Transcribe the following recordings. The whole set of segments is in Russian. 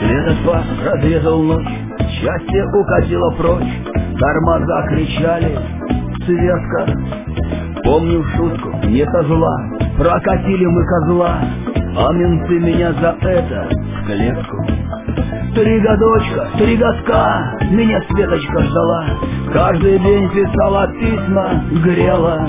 Светофор разрезал ночь, счастье укатило прочь, тормоза кричали, Светка. Помню шутку, не со зла, прокатили мы козла, а менты меня за это в клетку. 3 годочка, 3 годка, меня Светочка ждала, каждый день писала письма, грела.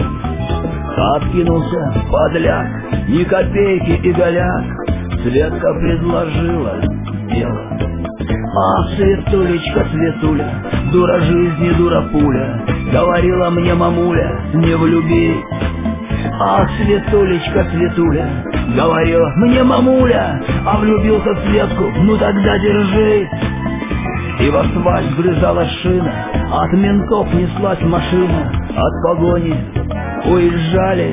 Откинулся подляк, ни копейки и голяк, Светка предложила дело. Ах, Светулечка, Светуля, дура жизни, дура пуля, говорила мне мамуля, не влюбись. Ах, Светулечка, Светуля, говорила мне мамуля, а влюбился в Светку, ну тогда держись. И в асфальт вгрызалась шина, от ментов неслась машина, от погони уезжали.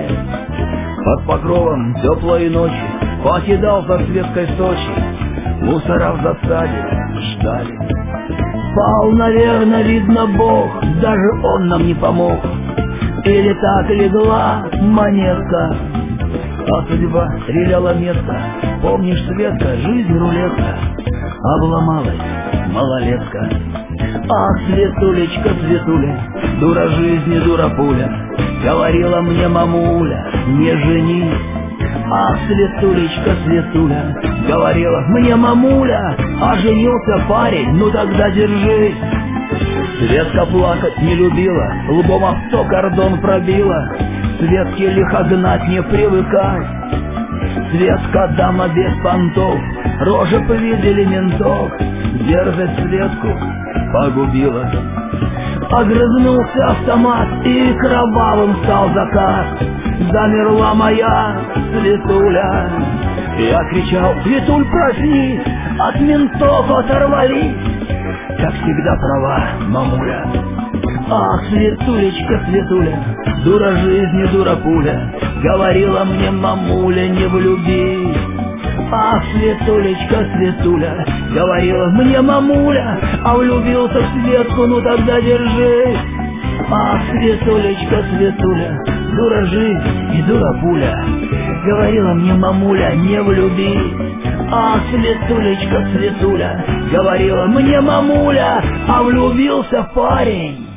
Под покровом теплой ночи покидал со Светкой Сочи, мусора в засаде ждали. Пал, наверное, видно Бог, даже он нам не помог. Или так легла монетка, а судьба стреляла метко. Помнишь, Светка, жизнь рулетка, обломалась малолетка. Ах, Светулечка, Светуля, дура жизни, дура пуля, говорила мне мамуля, не женись. Ах, Светулечка, Светуля, говорила мне мамуля, а женился парень, ну тогда держись. Светка плакать не любила, лбом авто кордон пробила, Светке лихо гнать не привыкать. Светка дама без понтов, рожи повидели ментов, дерзость Светку погубила. Огрызнулся автомат, и кровавым стал закат. Замерла моя Светуля. Я кричал: Светуль, проснись, от ментов оторвались. Как всегда права мамуля. Ах, Светулечка, Светуля, дура жизни, дура пуля, говорила мне мамуля, не влюбись. Ах, Светулечка, Светуля, говорила мне мамуля, а влюбился в Светку, ну тогда держись. Ах, Светулечка, Светуля, дура жизнь и дура пуля, говорила мне мамуля, не влюбись. Ах, Светулечка, Светуля, говорила мне мамуля, а влюбился парень.